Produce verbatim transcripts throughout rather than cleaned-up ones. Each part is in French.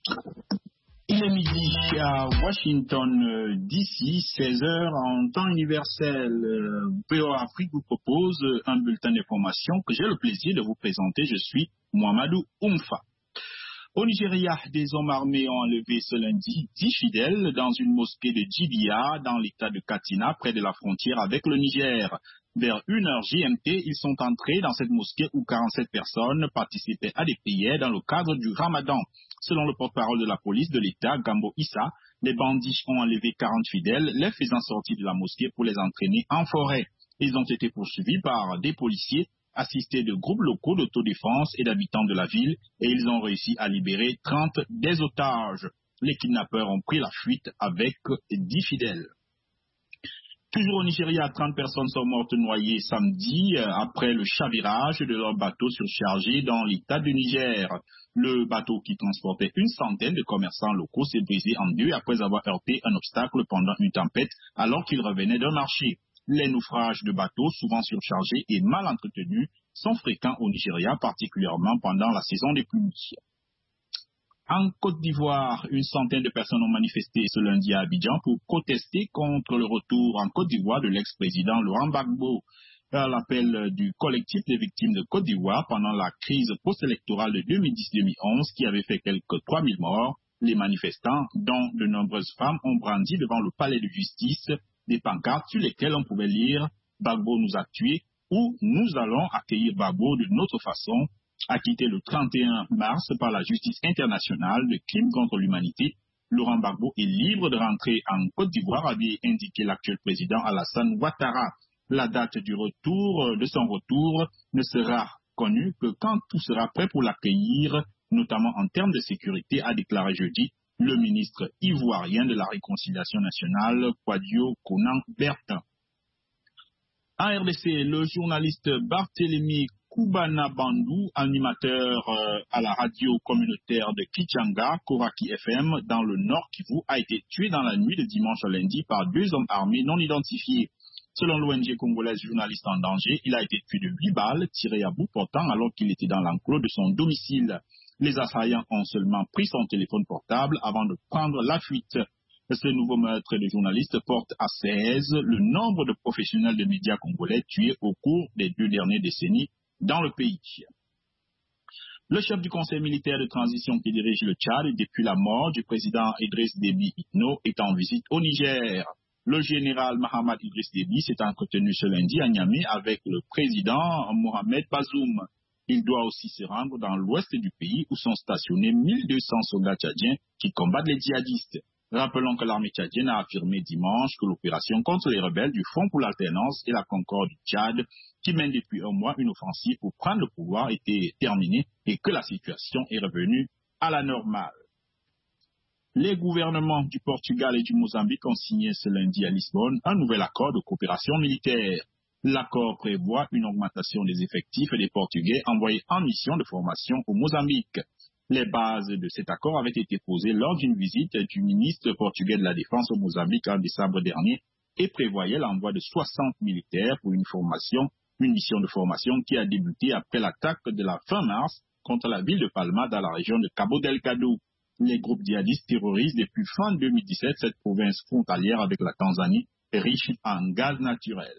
Il est midi à Washington D C, seize heures en temps universel. P O A Afrique vous propose un bulletin d'information que j'ai le plaisir de vous présenter. Je suis Mohamedou Oumfa. Au Nigeria, des hommes armés ont enlevé ce lundi dix fidèles dans une mosquée de Djibia dans l'état de Katsina, près de la frontière avec le Niger. Vers une heure G M T, ils sont entrés dans cette mosquée où quarante-sept personnes participaient à des prières dans le cadre du Ramadan. Selon le porte-parole de la police de l'État, Gambo Issa, les bandits ont enlevé quarante fidèles, les faisant sortir de la mosquée pour les entraîner en forêt. Ils ont été poursuivis par des policiers assistés de groupes locaux d'autodéfense et d'habitants de la ville, et ils ont réussi à libérer trente des otages. Les kidnappeurs ont pris la fuite avec dix fidèles. Toujours au Nigeria, trente personnes sont mortes noyées samedi euh, après le chavirage de leur bateau surchargé dans l'état du Niger. Le bateau qui transportait une centaine de commerçants locaux s'est brisé en deux après avoir heurté un obstacle pendant une tempête alors qu'il revenait d'un marché. Les naufrages de bateaux, souvent surchargés et mal entretenus, sont fréquents au Nigeria, particulièrement pendant la saison des pluies. En Côte d'Ivoire, une centaine de personnes ont manifesté ce lundi à Abidjan pour protester contre le retour en Côte d'Ivoire de l'ex-président Laurent Gbagbo. À l'appel du collectif des victimes de Côte d'Ivoire pendant la crise post-électorale de deux mille dix deux mille onze qui avait fait quelques trois mille morts, les manifestants, dont de nombreuses femmes, ont brandi devant le palais de justice des pancartes sur lesquelles on pouvait lire « Gbagbo nous a tués » ou « Nous allons accueillir Gbagbo de notre façon ». Acquitté le trente et un mars par la justice internationale de crimes contre l'humanité, Laurent Gbagbo est libre de rentrer en Côte d'Ivoire, avait indiqué l'actuel président Alassane Ouattara. La date du retour, de son retour, ne sera connue que quand tout sera prêt pour l'accueillir, notamment en termes de sécurité, a déclaré jeudi le ministre ivoirien de la Réconciliation nationale, Kouadio Konan Bertin. En R D C, le journaliste Barthélémy Koubana Bandou, animateur euh, à la radio communautaire de Kichanga, Koraki F M, dans le Nord Kivu, a été tué dans la nuit de dimanche à lundi par deux hommes armés non identifiés. Selon l'O N G congolaise Journaliste en danger, il a été tué de huit balles tirées à bout portant alors qu'il était dans l'enclos de son domicile. Les assaillants ont seulement pris son téléphone portable avant de prendre la fuite. Ce nouveau meurtre de journaliste porte à seize le nombre de professionnels de médias congolais tués au cours des deux dernières décennies dans le pays. Le chef du conseil militaire de transition qui dirige le Tchad depuis la mort du président Idriss Déby Itno est en visite au Niger. Le général Mahamad Idriss Déby s'est entretenu ce lundi à Niamey avec le président Mohamed Bazoum. Il doit aussi se rendre dans l'ouest du pays où sont stationnés mille deux cents soldats tchadiens qui combattent les djihadistes. Rappelons que l'armée tchadienne a affirmé dimanche que l'opération contre les rebelles du Front pour l'alternance et la concorde du Tchad, qui mène depuis un mois une offensive pour prendre le pouvoir, était terminée et que la situation est revenue à la normale. Les gouvernements du Portugal et du Mozambique ont signé ce lundi à Lisbonne un nouvel accord de coopération militaire. L'accord prévoit une augmentation des effectifs des Portugais envoyés en mission de formation au Mozambique. Les bases de cet accord avaient été posées lors d'une visite du ministre portugais de la Défense au Mozambique en décembre dernier et prévoyait l'envoi de soixante militaires pour une formation, une mission de formation qui a débuté après l'attaque de la fin mars contre la ville de Palma dans la région de Cabo Delgado. Les groupes djihadistes terrorisent depuis fin deux mille dix-sept cette province frontalière avec la Tanzanie, riche en gaz naturel.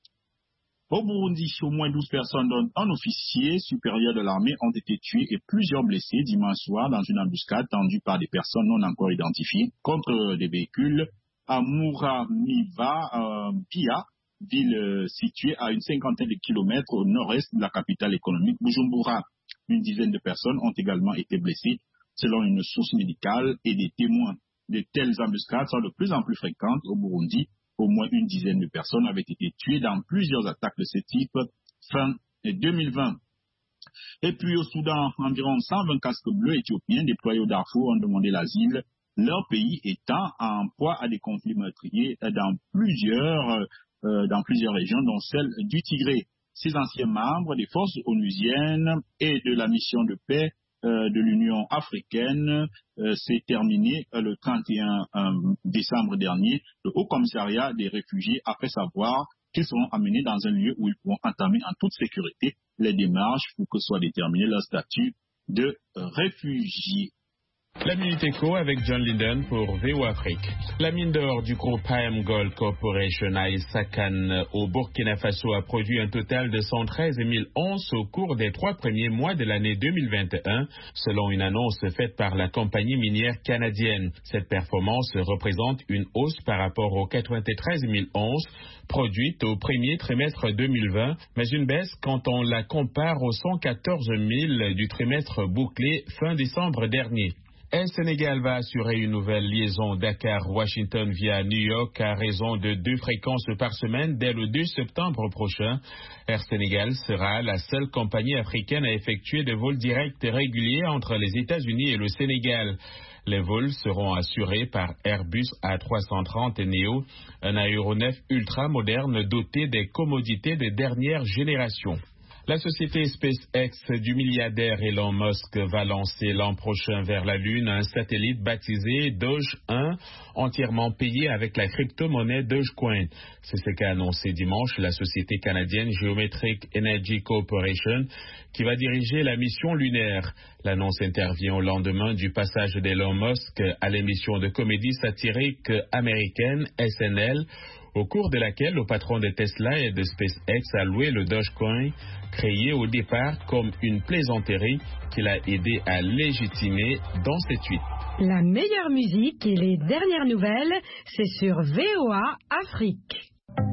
Au Burundi, au moins douze personnes, dont un officier supérieur de l'armée, ont été tués et plusieurs blessés dimanche soir dans une embuscade tendue par des personnes non encore identifiées contre des véhicules à Muramiva, euh, Pia, ville euh, située à une cinquantaine de kilomètres au nord-est de la capitale économique Bujumbura. Une dizaine de personnes ont également été blessées, selon une source médicale et des témoins. De telles embuscades sont de plus en plus fréquentes au Burundi. Au moins une dizaine de personnes avaient été tuées dans plusieurs attaques de ce type fin deux mille vingt. Et puis au Soudan, environ cent vingt casques bleus éthiopiens déployés au Darfour ont demandé l'asile, leur pays étant en proie à des conflits meurtriers dans plusieurs, euh, dans plusieurs régions, dont celle du Tigré. Ces anciens membres des forces onusiennes et de la mission de paix Euh, de l'Union africaine euh, s'est terminé euh, le trente et un euh, décembre dernier. Le Haut Commissariat des réfugiés a fait savoir qu'ils seront amenés dans un lieu où ils pourront entamer en toute sécurité les démarches pour que soit déterminé leur statut de euh, réfugiés. La Minute Éco avec John Linden pour V O Afrique. La mine d'or du groupe I M Gold Corporation à Essakane au Burkina Faso a produit un total de cent treize mille onces au cours des trois premiers mois de l'année deux mille vingt et un, selon une annonce faite par la compagnie minière canadienne. Cette performance représente une hausse par rapport aux quatre-vingt-treize mille onces produites au premier trimestre deux mille vingt, mais une baisse quand on la compare aux cent quatorze mille du trimestre bouclé fin décembre dernier. Air Sénégal va assurer une nouvelle liaison Dakar-Washington via New York à raison de deux fréquences par semaine dès le deux septembre prochain. Air Sénégal sera la seule compagnie africaine à effectuer des vols directs réguliers entre les États-Unis et le Sénégal. Les vols seront assurés par Airbus A trois cent trente Neo, un aéronef ultra moderne doté des commodités de dernière génération. La société SpaceX du milliardaire Elon Musk va lancer l'an prochain vers la Lune un satellite baptisé Doge un, entièrement payé avec la crypto-monnaie Dogecoin. C'est ce qu'a annoncé dimanche la société canadienne Geometric Energy Corporation qui va diriger la mission lunaire. L'annonce intervient au lendemain du passage d'Elon Musk à l'émission de comédie satirique américaine S N L, au cours de laquelle le patron de Tesla et de SpaceX a loué le Dogecoin, créé au départ comme une plaisanterie qu'il a aidé à légitimer dans ses tweets. La meilleure musique et les dernières nouvelles, c'est sur V O A Afrique.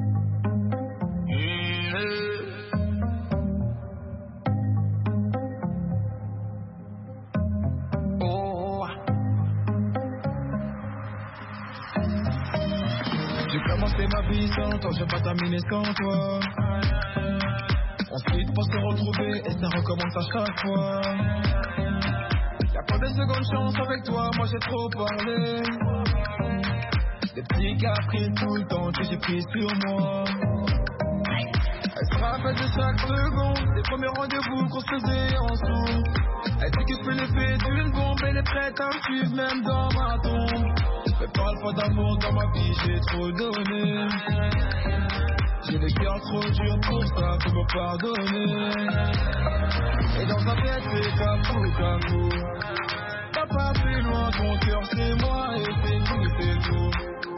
J'ai commencé ma vie sans toi, j'ai pas terminé sans toi. On se quitte pour se retrouver et ça recommence à chaque fois. Y'a pas de seconde chance avec toi, moi j'ai trop parlé. Des petits caprices tout le temps que j'ai pris sur moi. Elle se rappelle de chaque seconde, des premiers rendez-vous qu'on se faisait en dessous. Elle dit que je fais l'effet d'une bombe, elle est prête à me suivre même dans ma tombe. Mais parle pas d'amour dans ma vie, j'ai trop donné. J'ai les cœurs trop durs pour ça, faut me pardonner. Et dans sa tête c'est capou, capou. T'as pas fait loin, ton cœur c'est moi et c'est tout, c'est tout.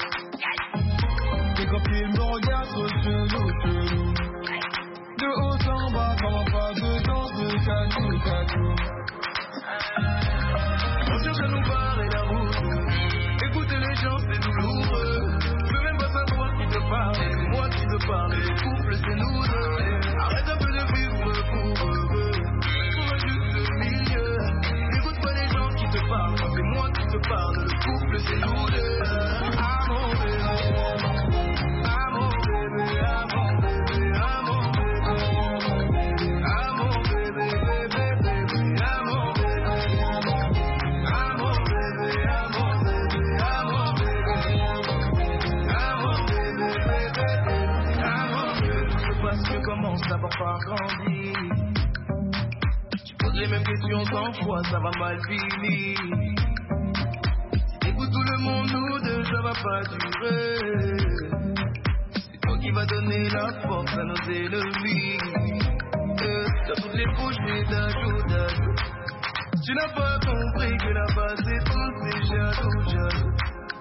Tes copines me regardent trop chelou, chelou. De haut en bas, comment pas de danse de catou, catou. On cherche à nous barrer la route. Écouter les gens c'est douloureux. Je veux même pas savoir qui te parle, c'est moi qui te parle. Les couples c'est nous deux. Arrête un peu de vivre pour eux. Trouve juste le milieu. Écoute pas les gens qui te parlent, c'est moi qui te parle. Le couple c'est nous deux. Ah mon bébé, ah mon bébé, ah mon bébé, ah mon bébé, ah mon bébé, bébé, bébé, ah mon bébé, ah mon bébé, ah mon bébé, ah mon bébé, ah mon bébé, bébé, ah mon bébé. Je sais pas ce que commence d'abord par grandir. Tu poses les mêmes questions cent fois, ça va mal finir. Écoute tout le monde, nous deux, ça va pas durer. C'est toi qui vas donner la force à nos ennemis. Euh, T'as toutes les bouchées d'ajout, d'ajout. Tu n'as pas compris que la base c'est tout, c'est jaloux, jaloux.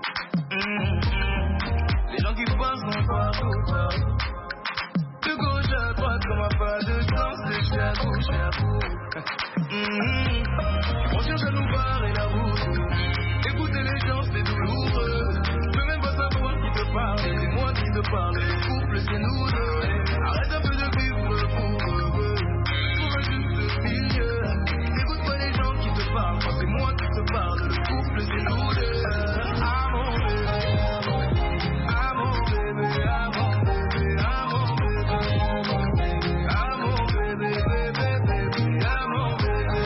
Mmh. Les gens qui passent sont partout, partout. De gauche à droite, comme un pas de temps, c'est jaloux, jaloux. Mmh. On cherche à nous barrer la route. Écouter les gens c'est douloureux. Je veux même pas savoir qui te parle, c'est moi qui te parle. Les couples c'est nous deux. Arrête un peu de vivre pour eux. Trouve juste le milieu. Écoute pas les gens qui te parlent, c'est moi qui te parle. Le couple c'est nous deux. Ah mon bébé, ah mon bébé, ah mon bébé, ah mon bébé, ah mon bébé, bébé, bébé, ah mon bébé,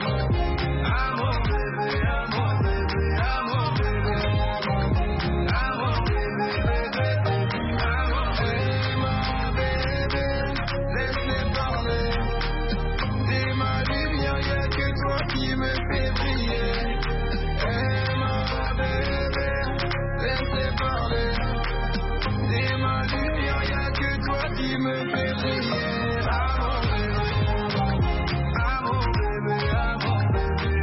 ah mon bébé, ah mon bébé, ah mon bébé, ah mon bébé, bébé, ah mon bébé, laisse-les parler. T'es ma lumière, y'a que toi qui me fais briller.